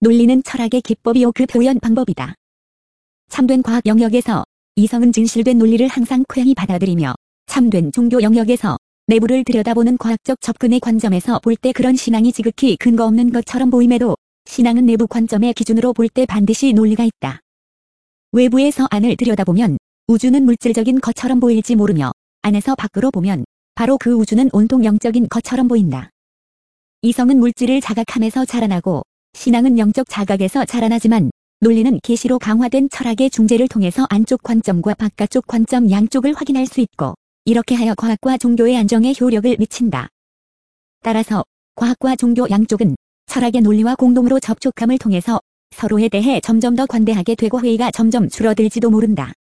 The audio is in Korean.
논리는 철학의 기법이요 그 표현 방법이다. 참된 과학 영역에서 이성은 진실된 논리를 항상 쾌히 받아들이며 참된 종교 영역에서 내부를 들여다보는 과학적 접근의 관점에서 볼 때 그런 신앙이 지극히 근거 없는 것처럼 보임에도 신앙은 내부 관점의 기준으로 볼 때 반드시 논리가 있다. 외부에서 안을 들여다보면 우주는 물질적인 것처럼 보일지 모르며 안에서 밖으로 보면 바로 그 우주는 온통 영적인 것처럼 보인다. 이성은 물질을 자각함에서 자라나고 신앙은 영적 자각에서 자라나지만 논리는 계시로 강화된 철학의 중재를 통해서 안쪽 관점과 바깥쪽 관점 양쪽을 확인할 수 있고 이렇게 하여 과학과 종교의 안정에 효력을 미친다. 따라서 과학과 종교 양쪽은 철학의 논리와 공동으로 접촉함을 통해서 서로에 대해 점점 더 관대하게 되고 회의가 점점 줄어들지도 모른다.